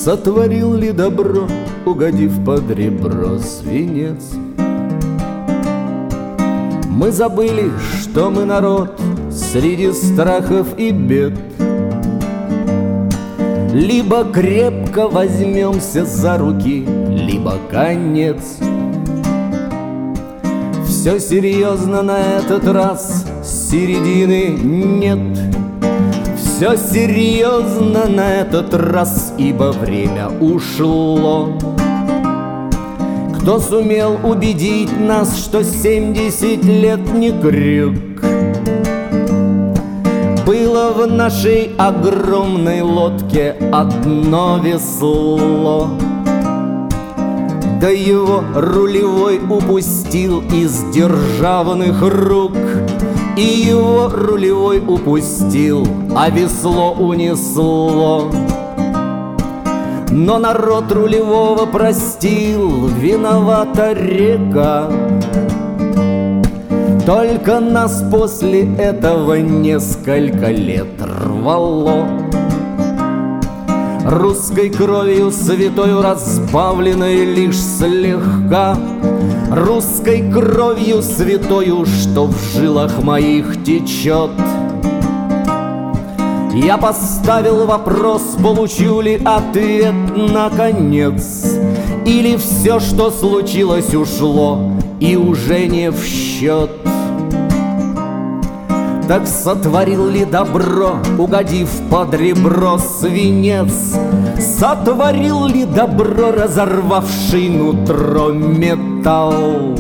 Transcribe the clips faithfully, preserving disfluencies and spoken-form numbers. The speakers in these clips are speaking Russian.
Сотворил ли добро, угодив под ребро свинец? Мы забыли, что мы народ среди страхов и бед. Либо крепко возьмемся за руки, либо конец. Все серьезно на этот раз, середины нет. Все серьезно на этот раз, ибо время ушло. Кто сумел убедить нас, что семьдесят лет не крюк? Было в нашей огромной лодке одно весло, да его рулевой упустил из державных рук. И его рулевой упустил, а весло унесло. Но народ рулевого простил, виновата река. Только нас после этого несколько лет рвало. Русской кровью святою разбавленной лишь слегка, русской кровью святою, что в жилах моих течет. Я поставил вопрос, получу ли ответ наконец, или все, что случилось, ушло и уже не в счет. Так сотворил ли добро, угодив под ребро свинец? Сотворил ли добро, разорвавший нутро металл?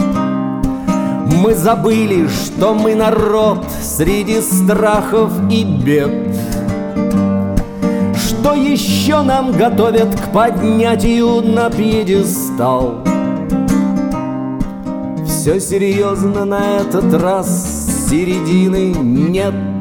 Мы забыли, что мы народ среди страхов и бед, что еще нам готовят к поднятию на пьедестал. Все серьезно на этот раз, середины нет.